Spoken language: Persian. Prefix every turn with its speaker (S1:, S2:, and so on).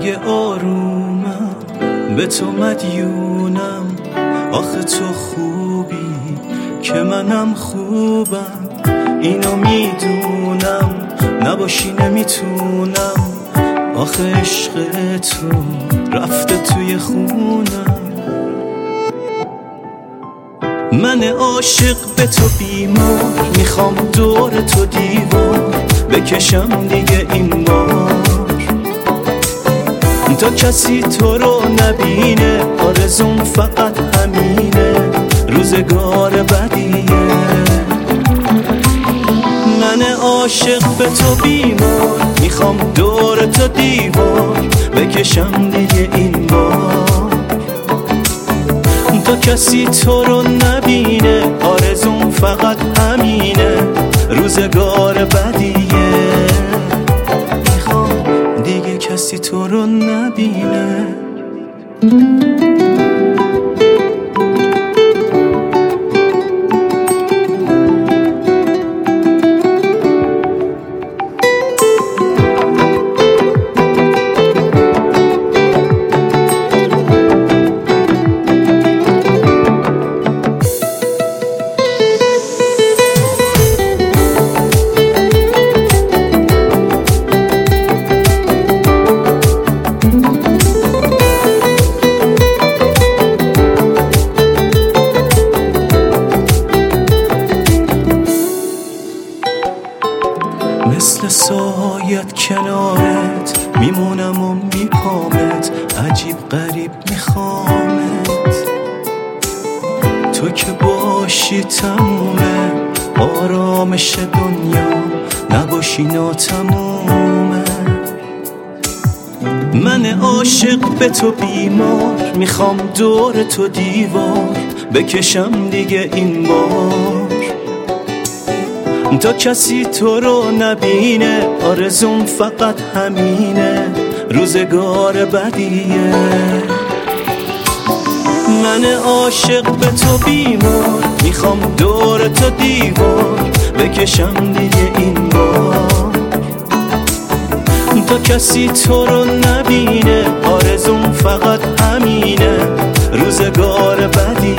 S1: اگه آرومم به تو مدیونم، آخه تو خوبی که منم خوبم، اینو میدونم نباشی نمیتونم، آخه عشق تو رفته توی خونم. من عاشق به تو بیمار، میخوام دور تو دیوار بکشم دیگه این بار، تا کسی تو رو نبینه، آرزوم فقط همینه، روزگار بدیه. من عاشق به تو بیمار، میخوام دور تو دیوار بکشم دیگه این بار، تا کسی تو رو نبینه، آرزوم فقط همینه، روزگار بدیه. میخوام دیگه کسی تو رو نبینه. مثل سایت کنارت میمونم و میپامت، عجیب غریب میخوامت، تو که باشی تمومه، آرامش دنیا نباشی ناتمومه. من عاشق به تو بیمار، میخوام دور تو دیوار بکشم دیگه این بار، تا کسی تو رو نبینه، آرزوم فقط همینه، روزگار بدیه. من عاشق به تو بیمار، میخوام دور تو دیوار بکشم دیگه این بار، تا کسی تو رو نبینه، آرزوم فقط همینه، روزگار بدیه.